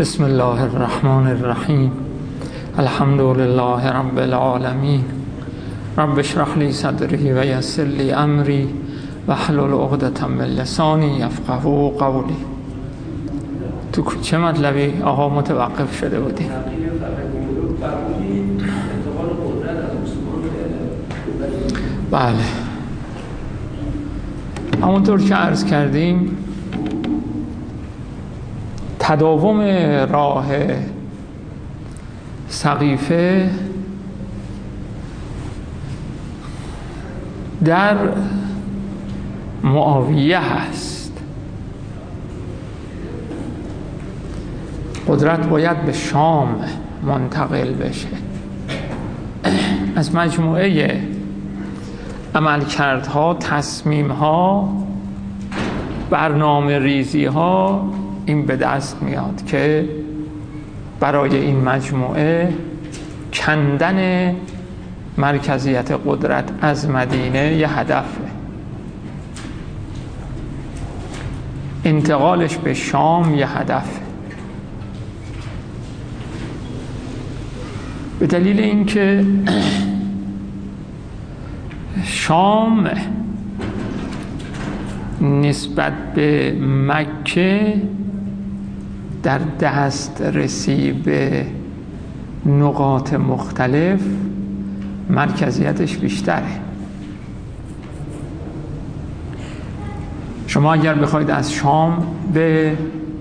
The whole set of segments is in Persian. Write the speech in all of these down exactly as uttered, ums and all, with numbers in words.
بسم الله الرحمن الرحیم. الحمد لله رب العالمین. رب اشرح لی صدری و یسر لی امری واحلل عقدة من لسانی یفقهوا قولی. تو چه مطلبی آقا متوقف شده بودی؟ بله، همونطور که عرض کردیم تداوم راه سقیفه در معاویه هست. قدرت باید به شام منتقل بشه. از مجموعه عملکردها، تصمیمها، برنامه ریزیها این به دست میاد که برای این مجموعه کندن مرکزیت قدرت از مدینه یه هدفه، انتقالش به شام یه هدفه. به دلیل اینکه شام نسبت به مکه در دسترسی به نقاط مختلف مرکزیتش بیشتره. شما اگر بخواید از شام به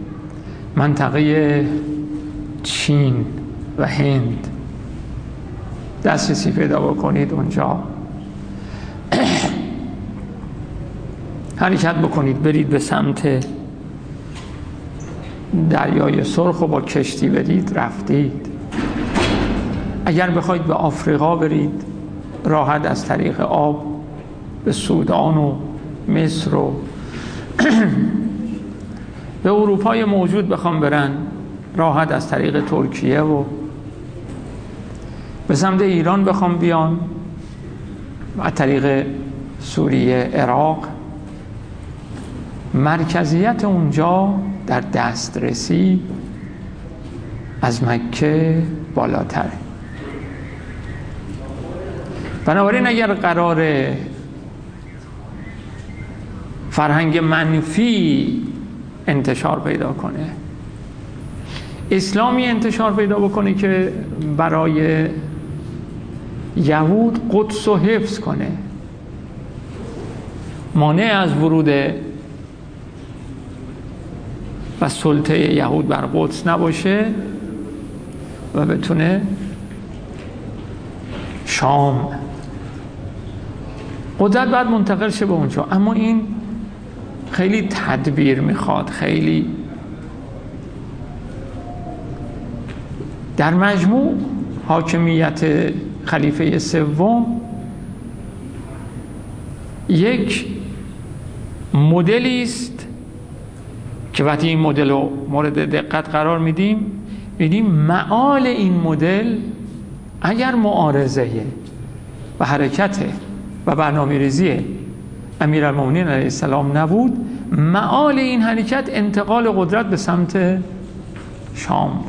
منطقه چین و هند دسترسی پیدا بکنید، اونجا حرکت بکنید، برید به سمت دریای سرخ و با کشتی برید، رفتید. اگر بخواید به آفریقا برید، راحت از طریق آب به سودان و مصر و به اروپای موجود بخوام برن، راحت از طریق ترکیه و به سمت ایران بخوام بیان از طریق سوریه، عراق. مرکزیت اونجا در دسترسی از مکه بالاتره. بنابراین اگر قرار فرهنگ منفی انتشار پیدا کنه، اسلامی انتشار پیدا بکنه که برای یهود قدس رو حفظ کنه، مانع از ورود و سلطه یهود بر قدس نباشه و بتونه شام قدرت بعد منتقل شه به اونجا. اما این خیلی تدبیر میخواد، خیلی در مجموع حاکمیت خلیفه سوم یک مدلی است که وقتی این مدل رو مورد دقت قرار میدیم، میدیم معال این مدل اگر معارضه و حرکت و برنامه‌ریزی امیرالمومنین علیه السلام نبود، معال این حرکت انتقال قدرت به سمت شام.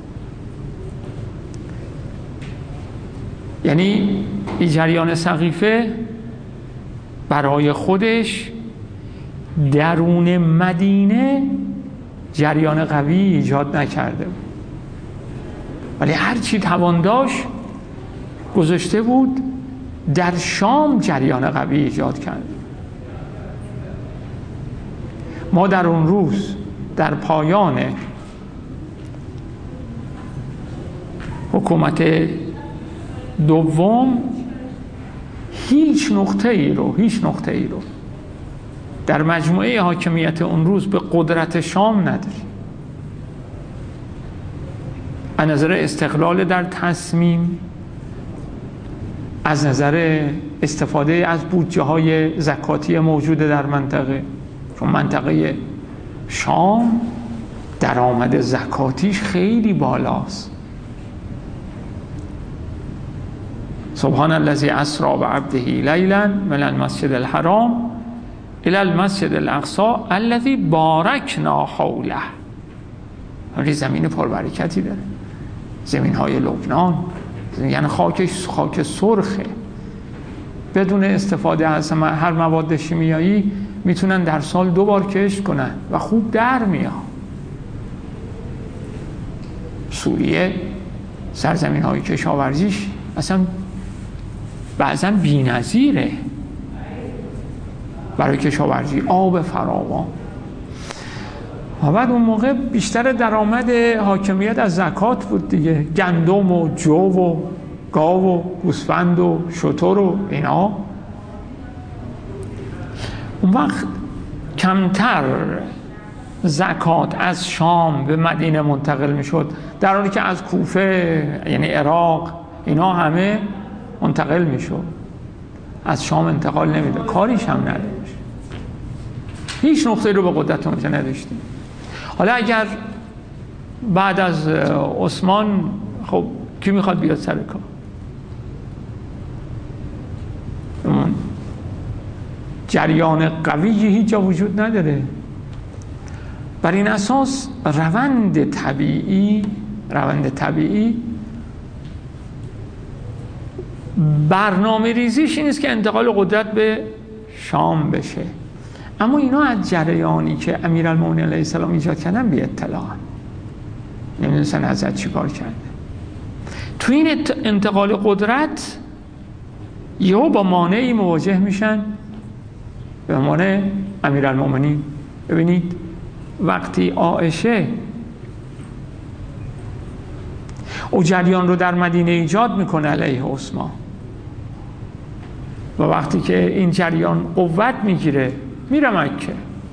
یعنی این جریان سقیفه برای خودش درون مدینه جریان قوی ایجاد نکرده، ولی هرچی توان داشت گذاشته بود در شام جریان قوی ایجاد کرد. ما در اون روز در پایان حکومت دوم هیچ نقطه ای رو هیچ نقطه ای رو در مجموعه حاکمیت اون روز به قدرت شام نداری. از نظر استقلال در تصمیم، از نظر استفاده از بودجه های زکاتی موجود در منطقه، چون منطقه شام درآمد زکاتیش خیلی بالاست. سبحان الذی اسری بعبده لیلا من المسجد الحرام الی المسجد الاقصی الذی بارکنا حوله ولی زمین پربرکتی داره، زمین های لبنان، یعنی خاکش خاک سرخه، بدون استفاده از هر مواد شیمیایی میتونن در سال دو بار کشت کنن و خوب در میاد. سوریه سرزمین های کشاورزیش اصلا بعضا بی‌نظیره برای کشاورزی، آب فراوان. و بعد اون موقع بیشتر درآمد حاکمیت از زکات بود دیگه، گندم و جو و گاو و گوسفند و شتر و اینا. اون وقت کمتر زکات از شام به مدینه منتقل میشد، در حالی که از کوفه یعنی عراق اینا همه منتقل میشد. از شام انتقال نمیده، کاریش هم نداشت، هیچ نقطه‌ای رو به قدرت اونجا نداشتیم. حالا اگر بعد از عثمان، خب کی میخواد بیاد سر کار؟ جریان قوی هیچ جا وجود نداره. بر این اساس روند طبیعی روند طبیعی برنامه ریزیش این است که انتقال قدرت به شام بشه. اما اینا از جریانی که امیرالمومنین علیه السلام ایجاد کردن بی اطلاع، نمیدونستن حضرت چی کار کرده. تو این انتقال قدرت یهو با مانعی مواجه میشن به مانع امیرالمومنین. ببینید وقتی عایشه او جریان رو در مدینه ایجاد میکنه علیه عثمان و وقتی که این جریان قوت میگیره میره مکه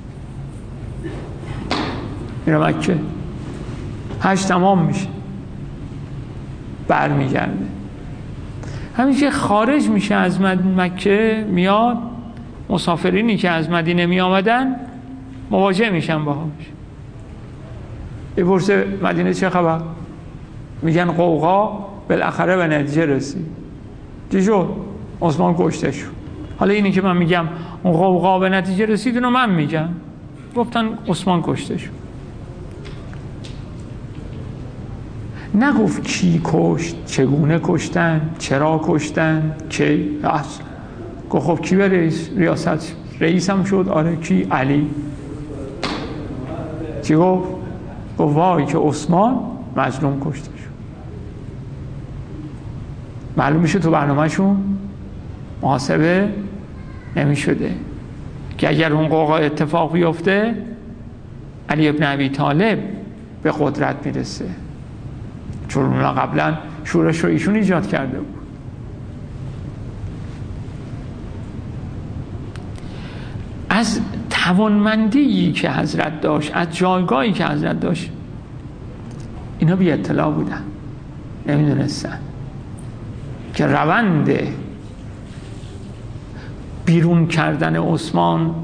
میره مکه حج تمام میشه، برمیگرده. همیشه خارج میشه از مکه، میاد مسافرینی که از مدینه می آمدن مواجه میشن باهاش. بپرسه مدینه چه خبر؟ میگن قوقا بالاخره به نتیجه رسید. چی شد؟ عثمان کشته شد. حالا اینی که من میگم اون قوقا به نتیجه رسید اونو من میگم، گفتن عثمان کشته شد. نگفت کی کشت، چگونه کشتن، چرا کشتن، کی. اصلا گفت خب کی به رئیس ریاست رئیس هم شد؟ آره. کی؟ علی. چی گفت؟ گفت وای که عثمان مظلوم کشته شد. معلوم میشه تو برنامه‌شون محاسبه نمی شده که اگر اون قوقا اتفاق بیفته علی ابن ابی طالب به قدرت میرسه، چون اونا قبلا شورش رو ایشون ایجاد کرده بود. از توانمندی که حضرت داشت، از جایگاهی که حضرت داشت، اینا بی اطلاع بودن، نمیدونستن که روند بیرون کردن عثمان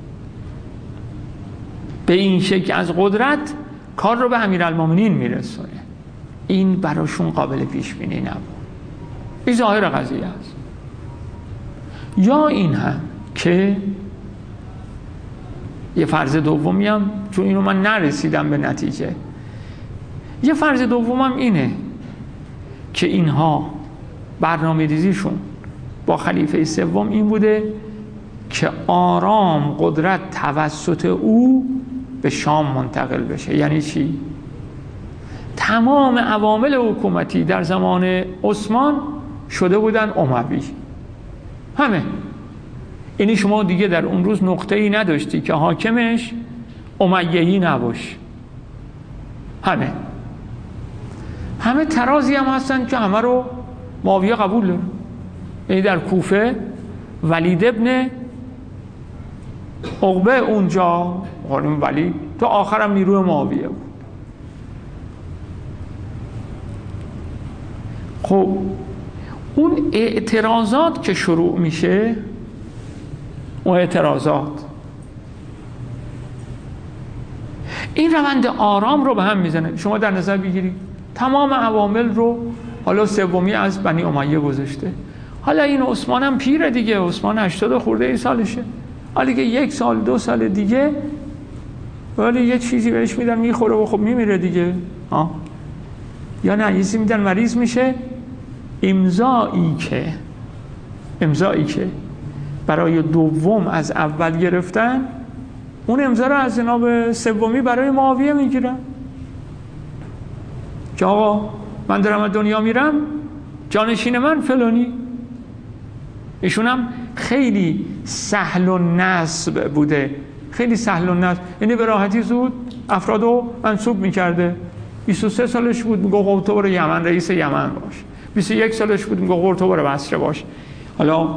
به این شکل از قدرت کار رو به امیرالمومنین میرسونه. این براشون قابل پیش بینی نبود. این ظاهر قضیه است. یا این هم که یه فرض دومی هم، چون اینو من نرسیدم به نتیجه، یه فرض دومم اینه که اینها برنامه ریزیشون با خلیفه سوم این بوده که آرام قدرت توسط او به شام منتقل بشه. یعنی چی؟ تمام عوامل حکومتی در زمان عثمان شده بودن اموی، همه. یعنی شما دیگه در اون روز نقطه‌ای نداشتی که حاکمش امیه‌ای نباشه. همه همه ترازی هم هستن که همه رو معاویه قبول داره. یعنی در کوفه ولید ابن عقبه اونجا، خانم ولید تا آخرم نیروی معاویه بود. خب اون اعتراضات که شروع میشه، اون اعتراضات این روند آرام رو به هم میزنه. شما در نظر بگیرید تمام عوامل رو، حالا سومی از بنی امیه گذاشته، حالا این عثمان هم پیره دیگه، عثمان هشتاد خورده ای سالشه، حالا که یک سال دو سال دیگه ولی یه چیزی بهش میدن میخوره و خب میمیره دیگه آه. یا نه یه چیزی میدن مریض میشه. امضایی که امضایی که برای دوم از اول گرفتن، اون امضا رو از جناب سومی برای معاویه میگیرن که آقا من دارم از دنیا میرم، جانشین من فلانی. ایشون هم خیلی سهل و نصب بوده، خیلی سهل و نصب، یعنی به راحتی زود افرادو منصوب میکرده. بیست و سه سالش بود میگه تو برو یمن رئیس یمن باش، بیست و یک سالش بود میگه تو برو بصره باش. حالا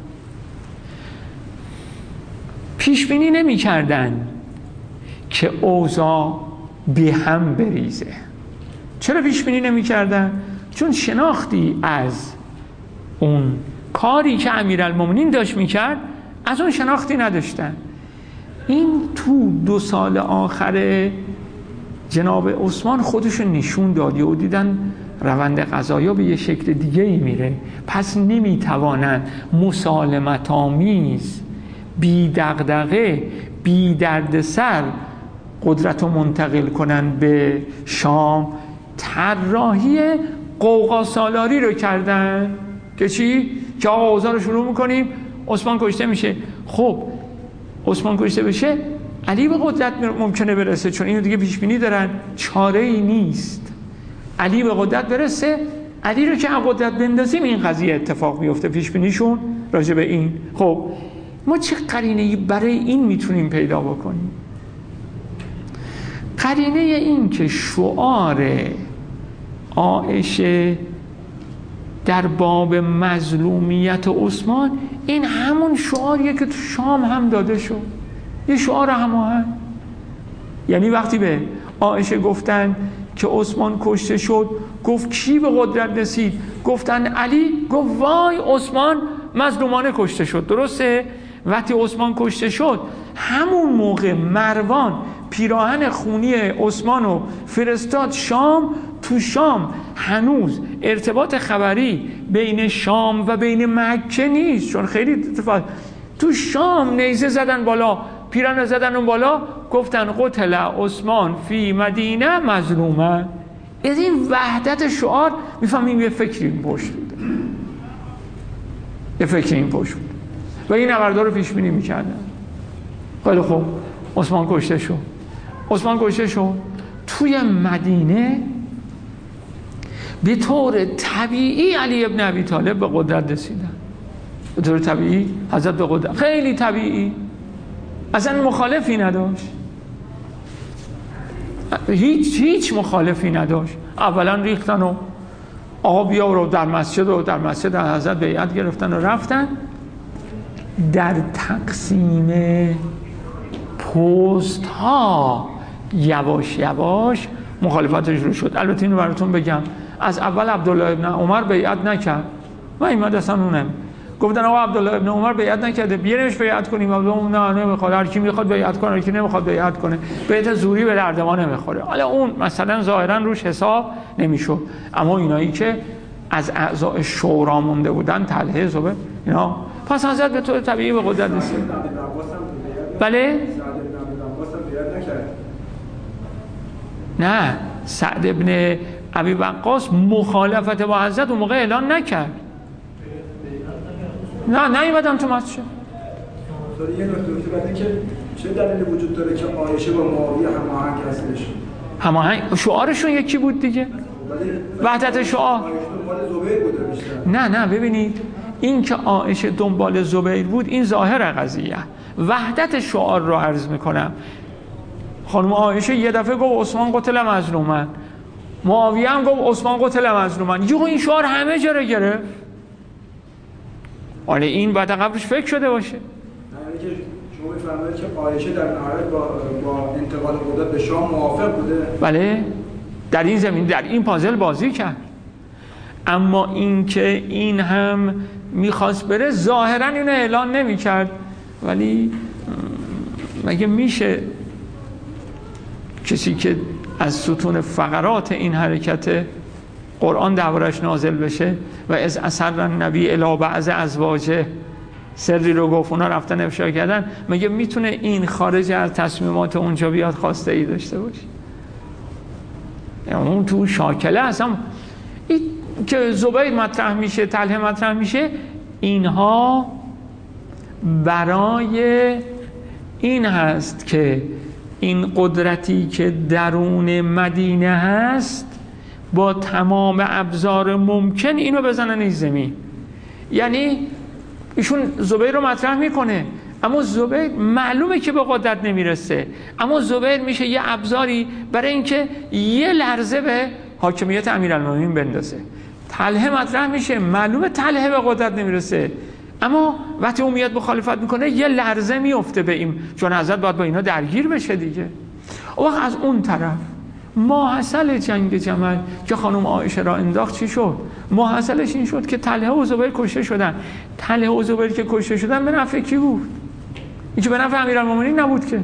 پیش بینی نمی‌کردن که اوضاع به هم بریزه. چرا پیش بینی نمی‌کردن؟ چون شناختی از اون کاری که امیرالمومنین داشت می‌کرد از اون شناختی نداشتن. این تو دو سال آخر جناب عثمان خودشون نشون داد و دیدن روند قضایا به یه شکل دیگه ای میره، پس نمیتوانن مسالمت آمیز، بی دغدغه، بی دردسر قدرت رو منتقل کنن به شام. طراحی قوقا سالاری رو کردن که چی؟ که آقا اوضاع رو شروع میکنیم، عثمان کشته میشه. خب عثمان کشته بشه علی به قدرت ممکنه برسه، چون اینو دیگه پیش بینی دارن، چاره ای نیست. علی به قدرت برسه، علی رو که قدرت بندازیم این قضیه اتفاق میفته. پیش بینیشون راجع به این. خب ما چه قرینه‌ای برای این میتونیم پیدا بکنیم؟ قرینه این که شعار عایشه در باب مظلومیت عثمان این همون شعاریه که تو شام هم داده شد، یه شعار هماهنگ. یعنی وقتی به عایشه گفتن که عثمان کشته شد، گفت کی به قدرت رسید؟ گفتن علی. گفت وای عثمان مظلومانه کشته شد. درسته؟ وقتی عثمان کشته شد همون موقع مروان پیراهن خونی عثمان رو فرستاد شام. تو شام هنوز ارتباط خبری بین شام و بین مکه نیست، چون خیلی اتفاق. تو شام نیزه زدن بالا، پیراهن زدن اون بالا، گفتن قتل عثمان فی مدینه مظلومه. از این وحدت شعار میفهمیم یه فکری این پشت بوده، یه فکری این پشت بود و این نبردار رو پیش بینی میکردن. خیلی خوب عثمان کشته شد. عثمان کشته شد توی مدینه به طور طبیعی علی ابن ابی طالب به قدرت رسیدن. به طور طبیعی حضرت به قدرت، خیلی طبیعی، اصلا مخالفی نداشت، هیچ هیچ مخالفی نداشت. اولا ریختن و آقا بیا رو در مسجد و در مسجد حضرت بیعت گرفتن و رفتن. در تقسیم پست ها یواش یواش مخالفتش رو شد. البته اینو براتون بگم، از اول عبدالله ابن عمر بیعت نکرد. من این مدرسه نونم گفتن آقا عبدالله ابن عمر بیعت نکرده، بیارینش بیعت کنیم. عبدالله نه نمیخواد، هر کی میخواد بیعت کنه، هر کی نمیخواد بیعت کنه. بیعت زوری به درد ما نمیخوره. حالا اون مثلا ظاهرا روش حساب نمیشد، اما اینایی که از اعضاء شورا مونده بودن، طلحه، زبیر، اینا، پس حضرت به طور طبیعی به قدرت رسید. بله؟ نه، سعد ابن ابی وقاص مخالفت با حضرت اون موقع اعلان نکرد. نه نیومدم تو مسجد. یه نکته بعد که چه دلیلی وجود داره که عایشه با معاویه هماهنگ هستش؟ هماهنگ شعارشون یکی بود دیگه. وحدت شعار. دنبال زبیر بوده بیشتر. نه نه ببینید، این که عایشه دنبال زبیر بود این ظاهر قضیه. وحدت شعار رو عرض میکنم. خانم عایشه یه دفعه گفت عثمان قتل مظلومن، معاویه هم گفت عثمان قتل مظلومن. یهو این شعار همه جا رو گرفت. حالا این بعد قبلش فکر شده باشه. نه اینکه شما میفرمایید که عایشه در نهایت با با انتقال قدرت به شام موافق بوده. بله، در این زمین، در این پازل بازی کرد. اما این که این هم میخواست بره، ظاهرا اینو اعلان نمیکرد. ولی مگه میشه کسی که از ستون فقرات این حرکت قرآن دربارش نازل بشه و از اثر النبی الی بعض ازواجه سری رو گفت اونا رفتن افشا کردن، مگه میتونه این خارج از تصمیمات اونجا بیاد خواسته ای داشته باشه؟ اون تو شاکله اصلا این که زبیر مطرح میشه، طلحه مطرح میشه، اینها برای این هست که این قدرتی که درون مدینه هست با تمام ابزار ممکن اینو بزنن این زمین. یعنی ایشون زبیر رو مطرح میکنه، اما زبیر معلومه که به قدرت نمیرسه، اما زبیر میشه یه ابزاری برای اینکه یه لرزه به حاکمیت امیرالمومنین بندازه. طلحه مطرح میشه، معلومه طلحه به قدرت نمیرسه، اما وقتی اون میاد مخالفت میکنه یه لرزه میفته به این، چون حضرت باید با اینا درگیر بشه دیگه. اون وقت از اون طرف ماحصل جنگ جمل که خانم عایشه را انداخت چی شد؟ ماحصلش این شد که طلحه و زبیر کشته شدن. طلحه و زبیر که کشته شدن به نفع کی بود؟ این که به نفع امیرالمومنین نبود که.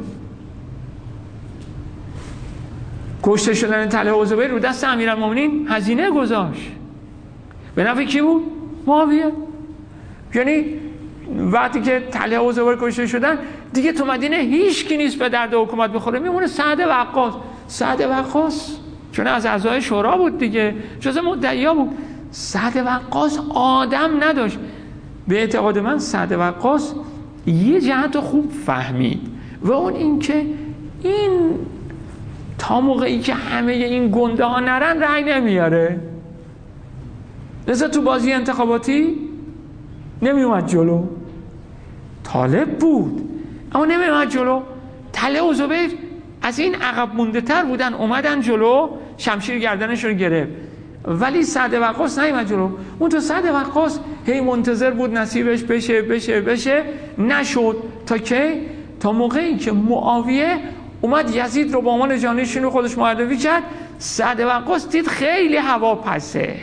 کشته شدن طلحه و زبیر رو دست امیرالمومنین هزینه گذاشت. به نفع کی بود؟ معاویه. یعنی وقتی که طلحه و زبیر کشته شدن دیگه تو مدینه هیچ کی نیست به درد حکومت بخوره، میمونه سعد وقاص. سعد وقاص چون از اعضای شورا بود دیگه، جزء مدعیا بود. سعد وقاص آدم نداشت. به اعتقاد من سعد وقاص یه جهت خوب فهمید و اون این که این تا موقعی که همه این گنده ها نرن رأی نمیاره، لذا تو بازی انتخاباتی نمی اومد جلو. طالب بود اما نمی اومد جلو. طلحه و زبیر از این عقب مونده تر بودن، اومدن جلو، شمشیر گردنش رو گرفت، ولی سعد وقاص نیومد جلو. اون تو سعد وقاص هی منتظر بود نصیبش بشه بشه بشه، نشد. تا که تا موقعی که معاویه اومد یزید رو به عنوان جانشین خودش معرفی کرد، سعد وقاص دید خیلی هوا پسه،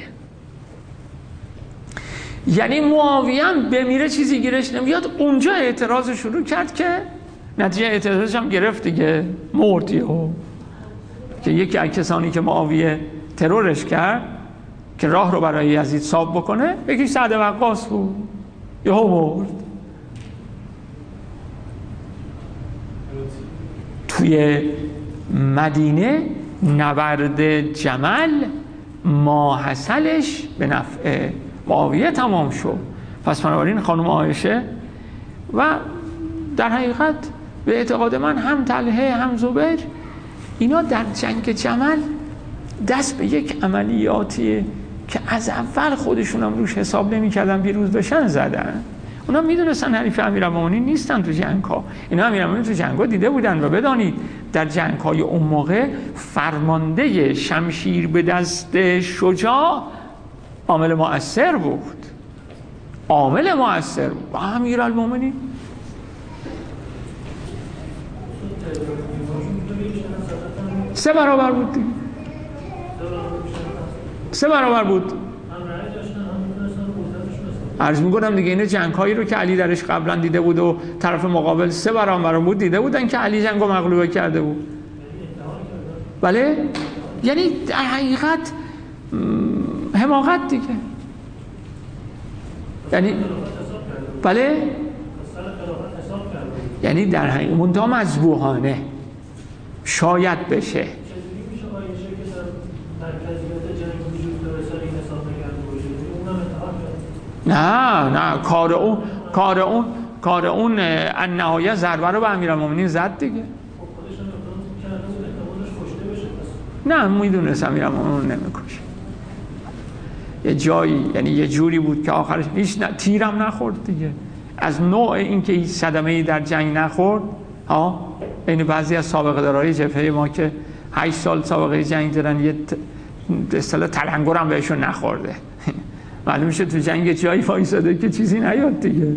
یعنی معاویه هم بمیره چیزی گیرش نمیاد. اونجا اعتراض شروع کرد که نتیجه اعتراضش هم گرفت دیگه، مرد یهو. که یکی از کسانی که معاویه ترورش کرد که راه رو برای یزید صاف بکنه یکی سعد وقاص بود، یهو مرد. توی مدینه نبرد جمل ماحصلش به نفع معاویه تمام شد. پس بنابراین خانم عایشه و در حقیقت به اعتقاد من هم طلحه هم زبیر اینا در جنگ جمل دست به یک عملیاتی که از اول خودشون هم روش حساب نمی کردن پیروز بشن زدن. اونا میدونستن حریف امیرالمومنین نیستن تو جنگ ها. اینا امیرالمومنین تو جنگ ها دیده بودن و بدانید در جنگ های اون موقع فرمانده شمشیر به دست شجاع عامل مؤثر بود، عامل مؤثر بود. امیرالمومنین سه برابر بود دیگه. سه برابر بود. عرض میکنم دیگه اینه جنگ هایی رو که علی درش قبلا دیده بود و طرف مقابل سه برابر بود دیده بودن که علی جنگ رو مغلوبه کرده بود. بله؟ یعنی در حقیقت حماقت دیگه. یعنی بله؟ یعنی در حقیقت منتها مذبوحانه شاید بشه. نه نه کار اون کار اون کار اون النهایه ضربه رو به امیرالمومنین زد دیگه. نه میدونست امیرالمومنین نمیکشه. یه جایی یعنی یه جوری بود که آخرش هیچ ن... تیرم نخورد دیگه. از نوع این که هیچ صدمه‌ای در جنگ نخورد ها. این بعضی از سابقه دارای جبهه ما که هشت سال سابقه جنگ دارن یه به اصطلاح تلنگر هم بهشون نخورده. معلوم میشه تو جنگ جایی وایساده که چیزی نیاد دیگه.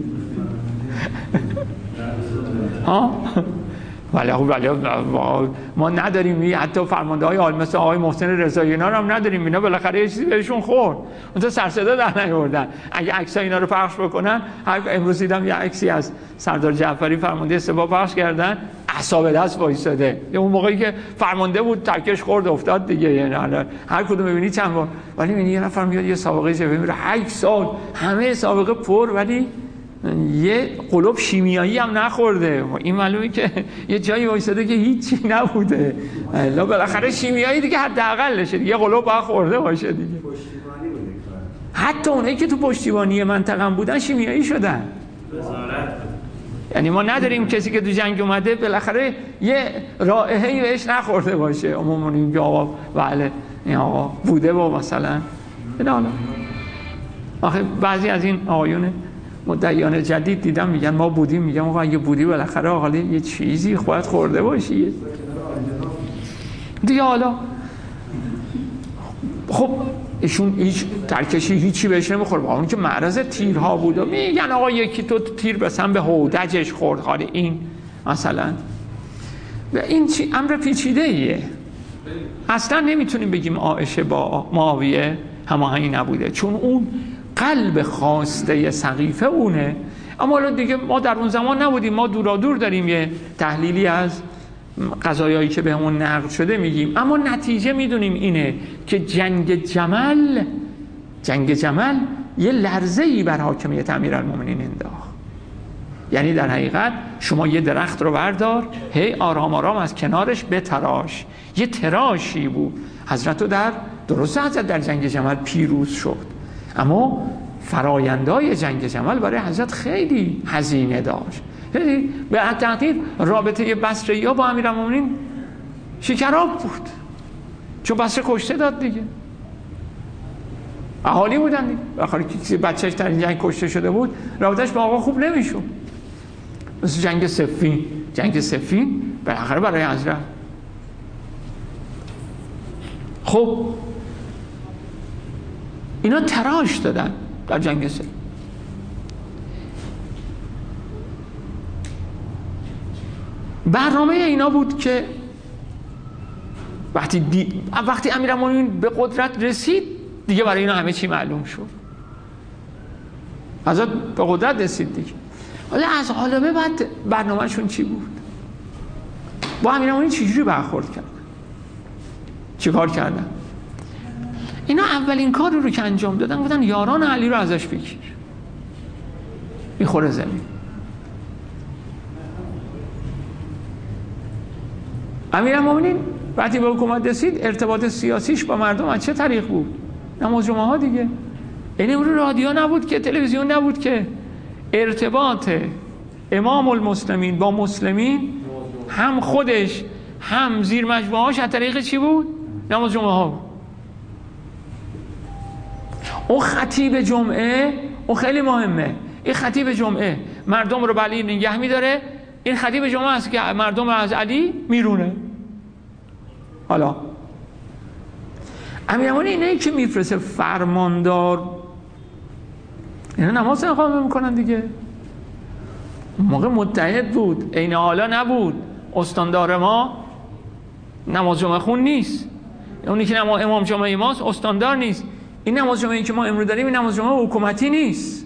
ها ولی ولی ما نداریم، حتی فرمانده های عالی مثل آقای محسن رضایی اینا رو هم نداریم. اینا بالاخره یه چیزی بهشون خورد، اونجا سر صدا در نیاوردن. اگه عکسای اینا رو پخش بکنن، امروز دیدم یه عکسی از سردار جعفری فرمانده سپاه پخش کردن، اعصاب دست وایساده. اون موقعی که فرمانده بود تکش خورد افتاد دیگه. یعنی هر کدوم می‌بینی چند بار، ولی می‌بینی یه نفر میاد یه سابقه جبهه میره هشت سال همه سابقه پر، ولی یه قلوب شیمیایی هم نخورده، این معلومه که یه جایی وایساده که هیچی نبوده، الا بالاخره شیمیایی دیگه حداقلشه دیگه، یه قلوب باید خورده باشه دیگه. حتی اونایی که تو پشتیبانی منطقه بودن شیمیایی شدن. یعنی ما نداریم کسی که تو جنگ اومده بالاخره یه رائحه‌ای بهش نخورده باشه. عموما این آقا بله این آقا بوده با مثلا نه، آخه بعضی از این آقایون مدعیان جدید دیدم میگن ما بودیم، میگم آقا اگه بودی بالاخره آقا یه چیزی خودت خورده باشی دیگه. حالا خب ایشون هیچ ترکشی هیچی بهش نمیخوره، با اون که معرض تیرها بود و میگن آقا یکی تو تیر بسن به هودجش خورد. حالا این مثلا این چی امر پیچیده ایه، اصلا نمیتونیم بگیم عایشه با معاویه هماهنگی نبوده، چون اون قلب خواسته سقیفه اونه. اما حالا دیگه ما در اون زمان نبودیم، ما دورا دور داریم یه تحلیلی از قضایایی که بهمون نقل شده میگیم. اما نتیجه میدونیم اینه که جنگ جمل جنگ جمل یه لرزه‌ای بر حاکمیت امیرالمومنین انداخت. یعنی در حقیقت شما یه درخت رو بردار، هی آرام آرام از کنارش بتراش، یه تراشی بود. حضرت رو در درسته حضرت در جنگ جمل پیروز شد، اما فرایندهای جنگ جمل برای حضرت خیلی هزینه داشت. به تحقیق رابطه بصره‌ها با امیرالمومنین شکراب بود، چون بصره کشته داد دیگه، اهالی بودن دیگه. آخر که بچهش در این جنگ کشته شده بود رابطهش با آقا خوب نمیشد. مثل جنگ صفین جنگ صفین بالاخره برای حضرت خب اینا تراش دادن در جنگ صفین. برنامه اینا بود که وقتی دی... وقتی امیرالمومنین به قدرت رسید دیگه برای اینا همه چی معلوم شد. حضرت به قدرت رسید دیگه، حالا از حالا به بعد برنامهشون چی بود؟ با امیرالمومنین چجوری برخورد کردن؟ چی کار کردن؟ اینا اولین کار رو که انجام دادن گفتن یاران علی رو ازش بگیر، میخوره زمین. امیرالمومنین وقتی به حکومت رسید ارتباط سیاسیش با مردم از چه طریق بود؟ نماز جمعه ها دیگه. این اون رادیو نبود که، تلویزیون نبود که. ارتباط امام المسلمین با مسلمین هم خودش هم زیر مجموعه هاش از طریق چی بود؟ نماز جمعه ها بود. اون خطیب جمعه اون خیلی مهمه. این خطیب جمعه مردم رو بلی نگه میداره، این خطیب جمعه است که مردم رو از علی میرونه. حالا امیرالمومنین اینه که میفرسته فرماندار، اینا نماز اقامه میکنن دیگه. موقع متحد بود، عین حالا نبود. استاندار ما نماز جمعه خون نیست، اونی که امام جمعه ماست استاندار نیست. این نماز جمعه‌ای که ما امروز داریم این نماز جمعه حکومتی نیست،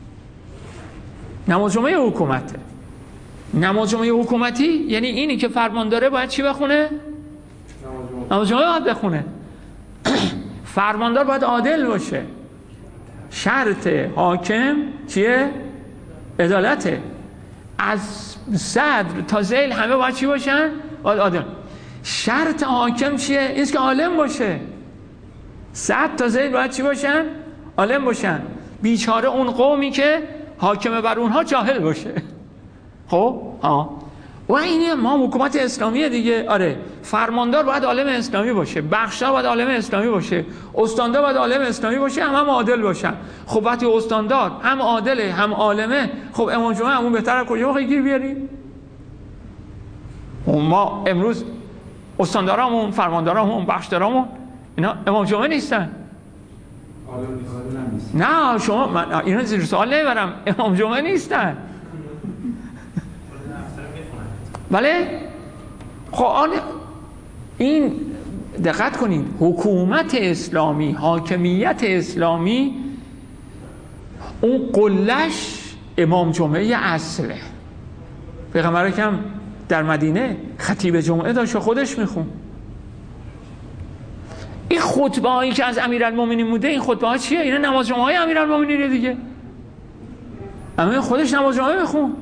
نماز جمعه حکومته. نماز جمعه حکومتی یعنی اینی که فرمانداره باید چی بخونه؟ نماز جمعه باید بخونه. فرماندار باید عادل باشه. شرط حاکم چیه؟ عدالته. از صدر تا ذیل همه باید چی باشن؟ باید عادل. شرط حاکم چیه؟ اینست که عالم باشه. صدر تا ذیل باید چی باشن؟ عالم باشن. بیچاره اون قومی که حاکم بر اونها جاهل باشه. خب ها و اینه ما حکومت اسلامیه دیگه. آره فرماندار باید عالم اسلامی باشه، بخشدار باید عالم اسلامی باشه، استاندار باید عالم اسلامی باشه، هم هم عادل باشن. خب وقتی استاندار هم عادله هم عالمه، خب امام جمعه همون بهتر از کجا بخوای گیر بیاریم؟ ما امروز استاندارامون، فرماندارامون، بخشدارامون اینا امام جمعه نیستن. نه شما من اینا زیر سوال نمیبرم، امام جمعه نیستن. بله خب این دقت کنید، حکومت اسلامی، حاکمیت اسلامی اون قلش امام جمعه اصله. پیغمبر اکرم در مدینه خطیب جمعه داشت و خودش میخون. این خطبه هایی که از امیرالمومنین بوده این خطبه ها چیه؟ اینا نماز جمعه های امیرالمومنینه دیگه. اما خودش نماز جمعه بخون.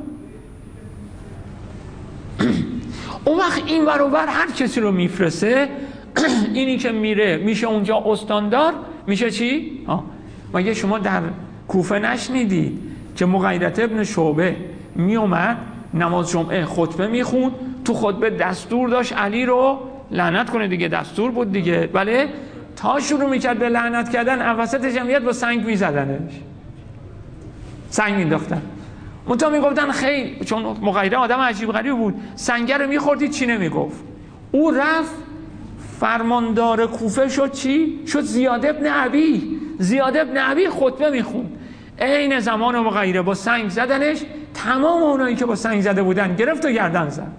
اون وقت این برابر هر کسی رو میفرسته، اینی که میره میشه اونجا استاندار، میشه چی؟ آه. مگه شما در کوفه نشنیدید که مغیرة ابن شعبه میومد نماز جمعه خطبه میخوند، تو خطبه دستور داشت علی رو لعنت کنه دیگه، دستور بود دیگه، بله، تا شروع میکرد به لعنت کردن اوسط جمعیت با سنگ میزدنش، سنگ مینداختن. منتها میگفتن خیلی، چون مغیره آدم عجیب غریب بود، سنگر رو میخوردید چی نمیگفت. او رفت فرماندار کوفه شد چی؟ شد زیاد ابن عبی. زیاد ابن عبی خطبه میخوند، عین زمان مغیره با سنگ زدنش، تمام اونایی که با سنگ زده بودن گرفت و گردن زد.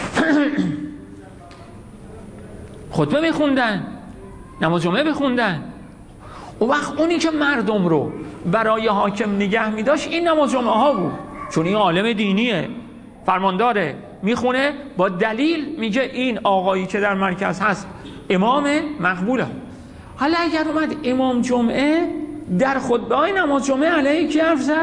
خطبه میخوندن، نماز جمعه بخوندن. اون وقت اونی که مردم رو برای حاکم نگه میداشت این نماز جمعه ها بود، چون این عالم دینیه، فرمانداره، میخونه، با دلیل میگه این آقایی که در مرکز هست امام مقبوله. حالا اگر اومد امام جمعه در خطبه های نماز جمعه علیه کی حرف زد؟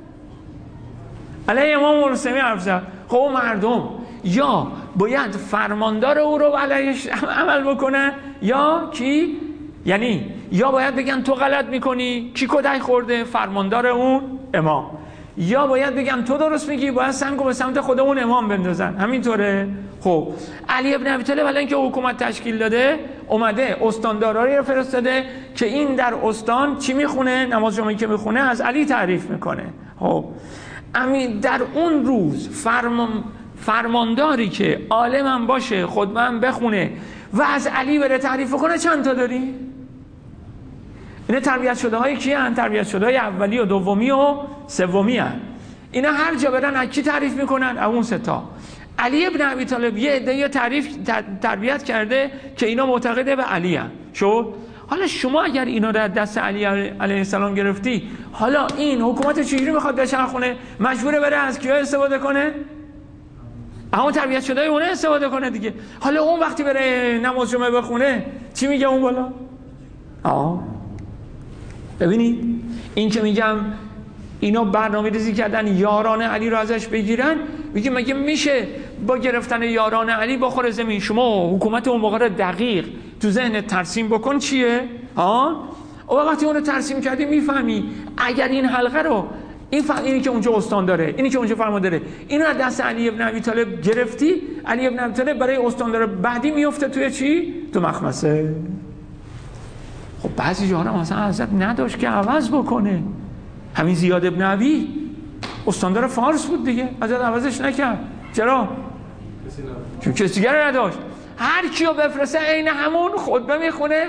علیه امام مرسمی حرف زد. خب مردم یا باید فرماندار او رو علیهش عمل بکنن یا کی؟ یعنی یا باید بگن تو غلط میکنی، کی کدای خورده؟ فرماندار اون امام. یا باید بگن تو درست میگی، باید سنگو به سمت خودمون امام بندازن. همینطوره. خب علی ابن ابی طالب الان که حکومت تشکیل داده، اومده استاندارایی رو فرستاده که این در استان چی میخونه، نماز جمعه که میخونه از علی تعریف میکنه. خب امین در اون روز فرمان فرمانداری که عالمم باشه، خطبه‌ام بخونه و از علی بره تعریف کنه چند تا داری؟ اینا تربیت شده های کی هستند؟ تربیت شده های اولی و دومی و سومی هستند. اینا هر جا برن از کی تعریف میکنن؟ اون سه تا. علی ابن ابی طالب یه عده تعریف تربیت کرده که اینا معتقده به علی هستند. شو حالا شما اگر اینا رو دست علی علیه السلام گرفتی، حالا این حکومت چجوری میخواد بچرخونه؟ مجبوره بره از کیا استفاده کنه؟ اما تربیت شده اونه استفاده کنه دیگه. حالا اون وقتی بره نماز جمعه بخونه چی میگه اون بالا؟ آه ببینید این که میگم اینا برنامه ریزی کردن یاران علی رو ازش بگیرن، میگه مگه میشه با گرفتن یاران علی بخوره زمین؟ شما حکومت اون موقع دقیق تو ذهن ترسیم بکن چیه؟ ها؟ و وقتی اون رو ترسیم کردی میفهمی اگر این حلقه رو این ف... اینی که اونجا استان داره، اینی که اونجا فرمانداره، اینو از دست علی ابن ابی طالب گرفتی، علی ابن ابی طالب برای استاندار بعدی میفته توی چی؟ تو مخمسه. خب بعضی جاها هم مثلا حضرت نداشت که عوض بکنه. همین زیاد ابن عبی استاندار فارس بود دیگه، حضرت عوضش نکرد. چرا؟ چون کسی دیگه نداشت. هر کیو بفرسته عین همون خطبه میخونه.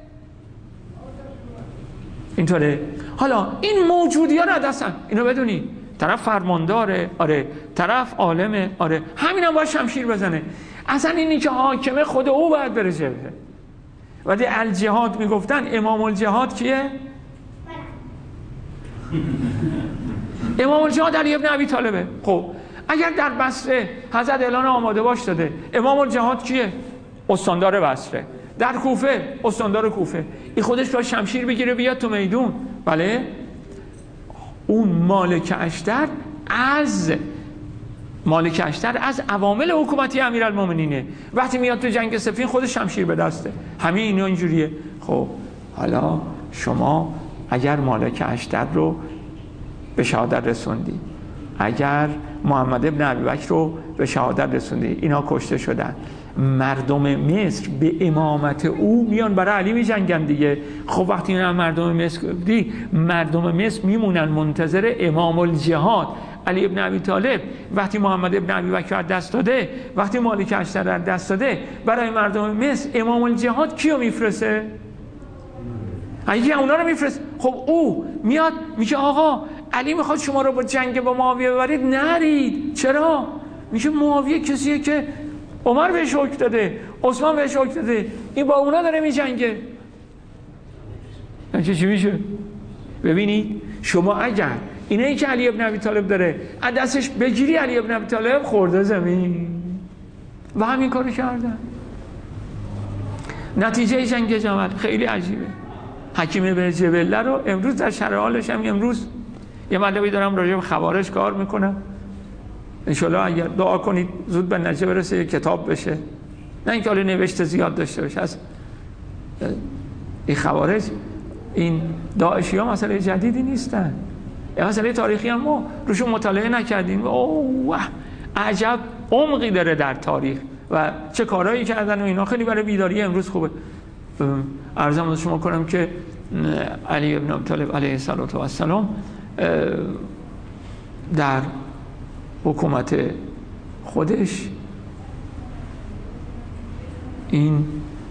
اینطوره. حالا این موجودی ها رو دستن، اینو بدونی طرف فرمانداره، آره، طرف عالمه، آره، همین هم باید شمشیر بزنه. اصلا اینی که حاکمه خود او باید بره جبهه. ولی الجهاد میگفتن امام الجهاد کیه؟ امام الجهاد علی ابن ابی طالبه. خب اگر در بصره حضرت اعلان آماده باش داده، امام الجهاد کیه؟ استاندار بصره. در کوفه استاندار کوفه. این خودش با شمشیر بگیره بیاد تو میدون. بله، اون مالک اشتر از مالک اشتر از عوامل حکومتی امیرالمومنینه. وقتی میاد تو جنگ صفین خودش شمشیر به دسته. همین اینا اینجوریه. خب حالا شما اگر مالک اشتر رو به شهادت رسوندی، اگر محمد ابن ابیبکر رو به شهادت رسوندی، اینا کشته شدن، مردم مصر به امامت او میان برای علی می جنگن دیگه. خب وقتی اینا مردم مصر دی مردم مصر میمونن منتظر امام الجهاد علی ابن ابی طالب. وقتی محمد ابن ابیبکر رو دست داده، وقتی مالک اشتر رو دست داده، برای مردم مصر امام الجهاد کیو میفرسته؟ اگه اونا رو میفرست. خب او میاد میگه آقا علی میخواد شما رو با جنگ با معاویه ببرید، نرید. چرا؟ میگه معاویه کسیه که عمر بهش حکم داده، عثمان بهش حکم داده، این با اونا داره میجنگه. چه چی میشه؟ ببینید شما اگر اینایی که علی ابن ابی طالب داره از دستش بگیری، علی ابن ابی طالب خورده زمین. و همین کارو کردن. نتیجه جنگ جمل خیلی عجیبه. حکیم بن جبله رو امروز در شرح حالش هم امروز یه مطلبی دارم راجع به خوارج کار میکنم، انشالله اگر دعا کنید زود به نتیجه برسه یه کتاب بشه، نه اینکه حالا نوشته زیاد داشته باشه. از این خوارج، این داعشی ها مسئله جدیدی نیستن، یه مسئله تاریخی هم ما روشون مطالعه نکردیم. اوه عجب عمقی داره در تاریخ و چه کارهایی کردن و اینا، خیلی برای بیداری امروز خوبه. عرضم شما کنم که علی ابن ابی طالب علیه السلام در حکومت خودش این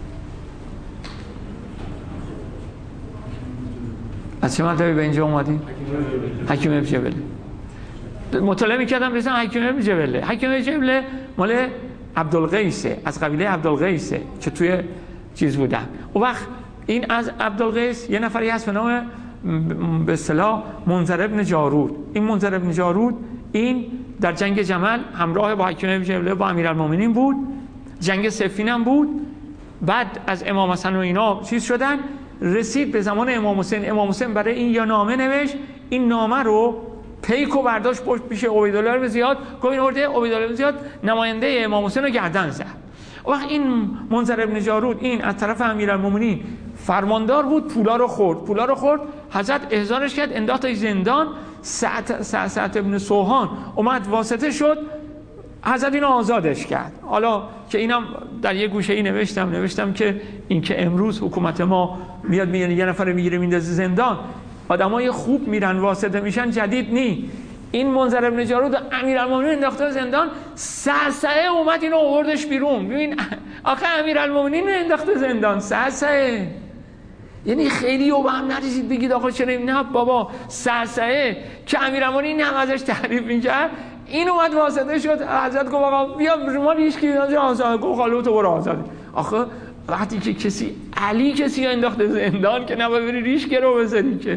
از چه مطلبی به اینجا اومدیم؟ حکیم ابن جبله مطالعه میکردم رسیدم حکیم ابن جبله. حکیم ابن جبله مال عبدالقیسه، از قبیله عبدالقیسه که توی چیز بودن. اون وقت این از عبدالقیس یه نفری هست به نام به اصطلاح منذر ابن جارود. این منذر ابن جارود این در جنگ جمل همراه با حکیم ابن جبله با امیرالمومنین بود، جنگ صفین هم بود. بعد از امام حسن و اینا چیز شدن، رسید به زمان امام حسین. امام حسین برای این یا نامه نوشت، این نامه رو پیکو برداشت پشت پیش عبیدالله بن زیاد، گفت این ارده عبیدالله بن زیاد نماینده امام حسین رو گردن زد. وقت این منذر ابن جارود این از طرف امیرالمومنین فرماندار بود، پولا رو خورد پولا رو خورد حضرت احضارش کرد، انداختش زندان. سعد سعد ابن سوهان اومد واسطه شد، حضرت اینو آزادش کرد. حالا که اینم در یه گوشه ای نوشتم نوشتم که این که امروز حکومت ما میاد میگه یه نفر میگیره میندازه زندان، آدمای خوب میرن واسطه میشن، جدید نی. این منذر ابن جارود امیرالمومنین انداخته زندان، سعسعه اومد اینو آوردش بیرون. ببین آخه امیرالمومنین انداخته زندان، سعسعه یعنی خیلی او به هم نرسید بگید آقا چرا نه بابا، سعسعه که امیرالمومنین هم ازش تعریف میکرد، این اومد واسطه شد. حضرت گفت آقا بیا ما هیچ کی آزاد، گفت خاله تو برو آزاد. آخه وقتی که کسی علی کسی انداخته زندان که نباید بری ریش گرو بزنی که.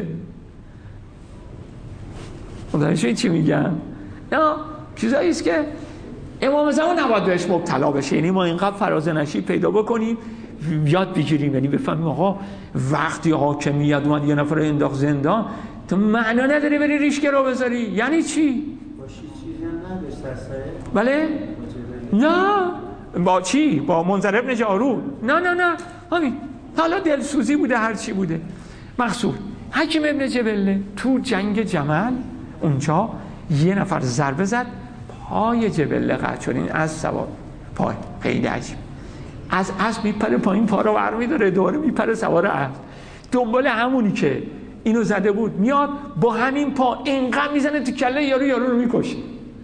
خدایشوی چی میگم؟ نه چیزایی است که امام زمان نباید بهش مبتلا بشه. یعنی ما اینقدر فراز نشیب پیدا بکنیم یاد بگیریم، یعنی بفهمیم آقا وقتی حاکمیت اومد یه نفر انداخت زندان تو معنا نداره بری ریش گرو بذاری. یعنی چی؟ باشی چیزی هم نداشت. بله؟ نه با چی؟ با منذر ابن جارود؟ نه نه نه همین حالا دلسوزی بوده، هر چی بوده. مقصود حکیم ابن جبله تو جنگ جمل اونجا یه نفر ضربه زد، پای جبله قطع شد. این از سوار پای خیلی عجیب، از اسب میپره پایین، پا رو برمی داره دوره میپره سوار اسب، دنبال همونی که اینو زده بود میاد، با همین پا اینقدر میزنه تو کله یارو، یارو رو میکشه.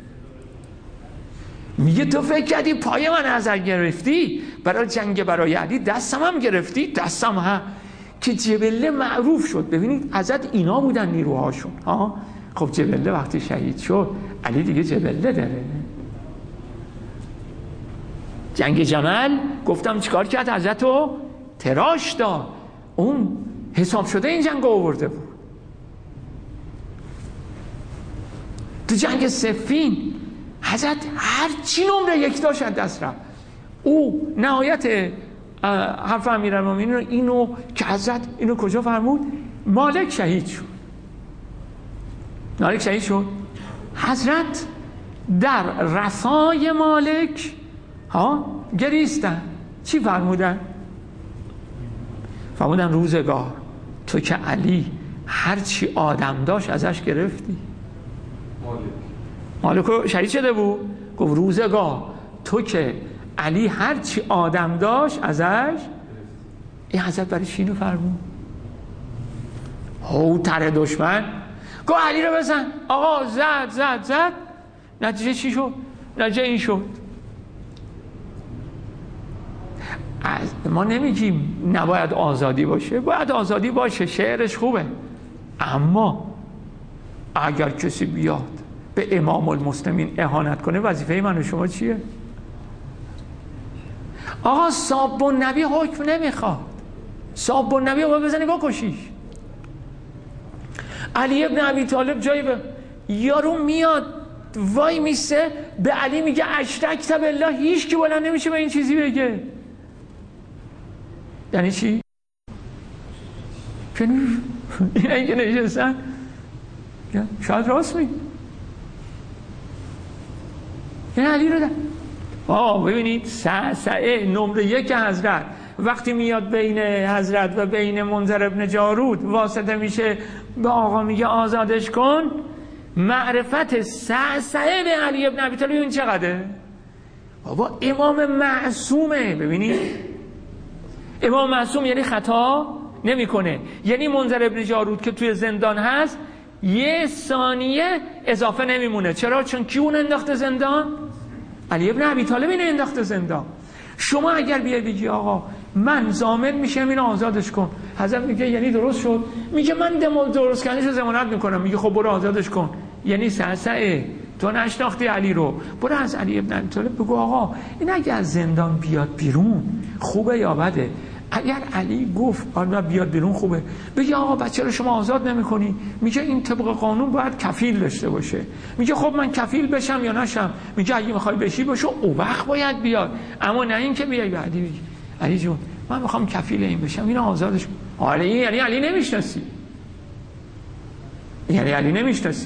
میگه تو فکر کردی پای من ازر گرفتی برای جنگ برای علی، دستم هم گرفتی؟ دستم هم که جبله معروف شد. ببینید ازت اینا بودن نیروهاشون ها. خب جبله وقتی شهید شد، علی دیگه جبله داره. جنگ جمل گفتم چیکار کرد؟ حضرت رو تراش داد، اون حساب شده این جنگ آورده بود. تو جنگ صفین حضرت هر چی نمره یک داشت دست رفت. او نهایت حرف امیرالمومنین رو اینو که حضرت اینو کجا فرمود؟ مالک شهید شد. مالک شهید شد، حضرت در رثای مالک ها گریستن. چی فرمودن؟ فرمودن روزگار تو که علی هر چی آدم داشت ازش گرفتی. مالک مالک شهید شده بود، گفت روزگار تو که علی هر چی آدم داشت ازش. این حضرت برای چینو فرمود؟ هو تر دشمن گفت علی رو بزن. آقا زد زد زد، نتیجه چی شد؟ نتیجه این شد. ما نمیگیم نباید آزادی باشه، باید آزادی باشه، شعرش خوبه، اما اگر کسی بیاد به امام المسلمین اهانت کنه وظیفه من و شما چیه؟ آقا ساب النبی حکم نمیخواد، ساب النبی رو بزنی بکشیش. علی ابن ابی طالب جایی به یارو میاد وای میسه به علی میگه اشرکت بالله، هیچ کی بلند نمیشه به این چیزی بگه. یعنی چی؟ کنی اینا که نشستن شاید راست میگه. این علی رو در آه ببینید سعسعه نمره یک حضرت وقتی میاد بین حضرت و بین منذر ابن جارود واسطه میشه به آقا میگه آزادش کن، معرفت سعسعه به علی ابن ابی طالب این چقدره؟ بابا امام معصومه. ببینید امام معصوم یعنی خطا نمیکنه، یعنی منذر ابن جارود که توی زندان هست یه ثانیه اضافه نمیمونه. چرا؟ چون کی اون انداخته زندان؟ علی ابن ابی طالب اینو انداخته زندان. شما اگر بیای بگی آقا من ضامن میشم اینو آزادش کن، حضرت میگه یعنی درست شد، میگه من دم درست کردنشو ضمانت میکنم، میگه خب برو آزادش کن، یعنی سعسعه تو نشناختی علی رو، برو از علی ابن ابی طالب بگو آقا این اگه از زندان بیاد بیرون خوبه یا بده؟ اگر علی گفت آره بیاد بیرون خوبه، بگی آقا بچه رو شما آزاد نمی‌کنی؟ میگه این طبق قانون باید کفیل داشته باشه. میگه خب من کفیل بشم یا نشم؟ میگه اگه میخوای بشی بشو، او وقت باید بیاد، اما نه این که بیای به علی بگی علی جون من میخوام کفیل این بشم، اینو آزادش کن. علی یعنی علی نمیشناسی، یعنی علی نمیشناسی.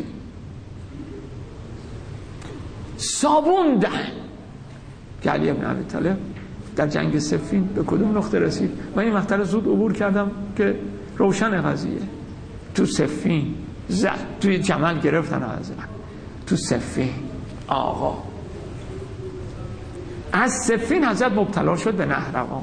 صابون دهن که علی ابن ابی طالب در جنگ صفین به کدوم نقطه رسید؟ من این مقطع رو زود عبور کردم که روشن قضیه. تو صفین زد، توی جمل گرفتن از تو صفین آقا از صفین حضرت مبتلا شد به نهروان.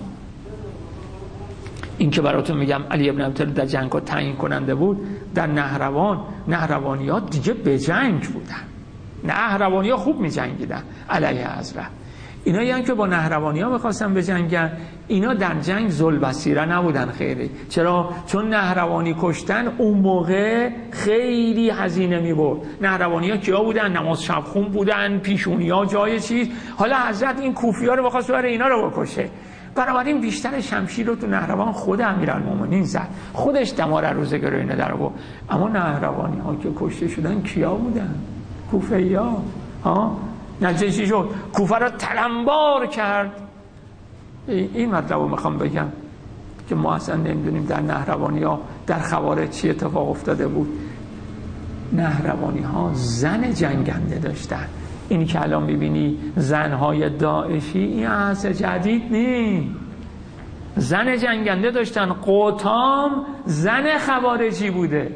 این که براتون میگم علی ابن ابی طالب در جنگ ها تعیین کننده بود. در نهروان نهروانی ها دیگه به جنگ بودن، نهروانی ها خوب می جنگیدن علیه حضرت. اینا یعنی که با نهروانی ها بخواستن به جنگن، اینا در جنگ ذوالبصیره نبودن خیلی. چرا؟ چون نهروانی کشتن اون موقع خیلی هزینه می برد. نهروانی ها کیا بودن؟ نماز شب خون بودن، پیشونی ها جای چیز. حالا حضرت این کوفی ها رو بخواست بره اینا رو بکشه، بنابراین بیشتر شمشیر رو تو نهروان خود امیرالمومنین زد، خودش دمار روزگار اینا در آورد. اما نهروانی ها که کشته شدن کیا بودن؟ کوفه‌ای ها. ها نتیجه چی شد؟ کوفه را تلمبار کرد. این مطلب رو میخوام بگم که ما اصلا نمیدونیم در نهروانی ها در خوارج چی اتفاق افتاده بود. نهروانی ها زن جنگنده داشتن. اینی که الان میبینی زنهای داعشی این عصر جدید نی، زن جنگنده داشتن. قطام زن خوارجی بوده.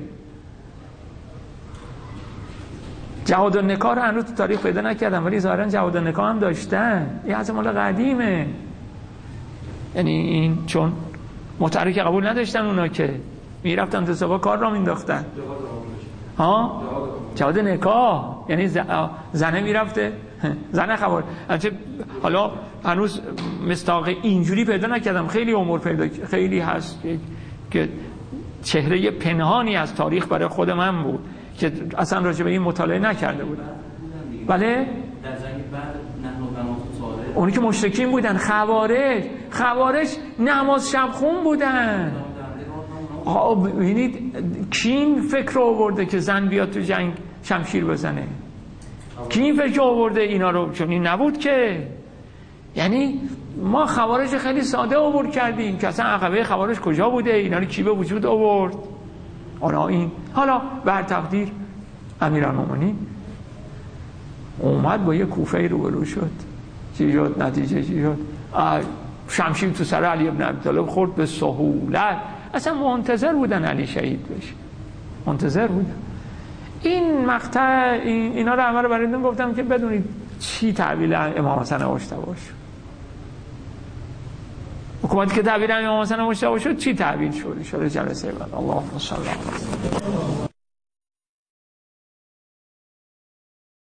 جهاد النکاح رو هنوز تو تاریخ پیدا نکردم، ولی ظاهرا جهاد النکاح هم داشتن. این از مال قدیمه. یعنی این چون متحرک قبول نداشتن اونا که میرفتن تو سبا کار را مینداختن. ها جهاد نکاح یعنی زنه میرفته زنه خبر. حالا هنوز مستاق اینجوری پیدا نکردم، خیلی امور پیدا خیلی هست که چهره پنهانی از تاریخ برای خود من بود که اصلا راجع به این مطالعه نکرده بودم. بله در جنگ بعد نماز اونی که مشرکین بودن، خوارج خوارج نماز شب خون بودن. آقا ببینید کی این فکر رو آورده که زن بیاد تو جنگ شمشیر بزنه؟ کی این فکر رو آورده اینا رو؟ چون این نبود که. یعنی ما خوارج خیلی ساده آورد کردیم که اصلا عقبه خوارج کجا بوده، اینا رو کی به وجود آورد؟ آنا این حالا بر تقدیر امیرالمومنین اومد با یه کوفه روبرو شد. چی شد؟ نتیجه چی شد؟ شمشیر تو سر علی ابن ابی طالب خورد به سهولت. اصلا منتظر بودن علی شهید بشه، منتظر بودن. این مقطع این اینا رو همه رو براتون گفتم که بدونید چی تعبیل امام حسن مجتبی شد. حکومتی که تعبیر امام حسن مجتبی شد چی تعبیر شد؟ ان شاء الله جلسه بعد. اللهم صل علی